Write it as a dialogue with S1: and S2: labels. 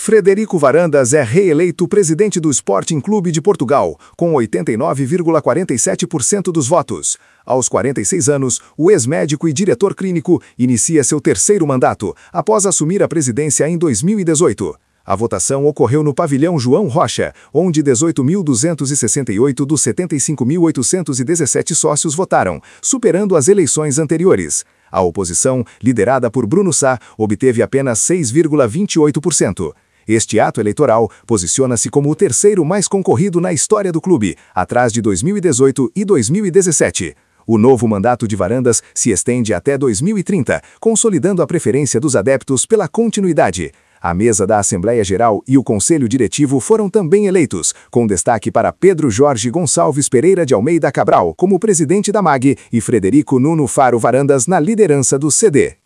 S1: Frederico Varandas é reeleito presidente do Sporting Clube de Portugal, com 89,47% dos votos. Aos 46 anos, o ex-médico e diretor clínico inicia seu terceiro mandato, após assumir a presidência em 2018. A votação ocorreu no pavilhão João Rocha, onde 18.268 dos 75.817 sócios votaram, superando as eleições anteriores. A oposição, liderada por Bruno Sá, obteve apenas 6,28%. Este ato eleitoral posiciona-se como o terceiro mais concorrido na história do clube, atrás de 2018 e 2017. O novo mandato de Varandas se estende até 2030, consolidando a preferência dos adeptos pela continuidade. A mesa da Assembleia Geral e o Conselho Diretivo foram também eleitos, com destaque para Pedro Jorge Gonçalves Pereira de Almeida Cabral como presidente da MAG e Frederico Nuno Faro Varandas na liderança do CD.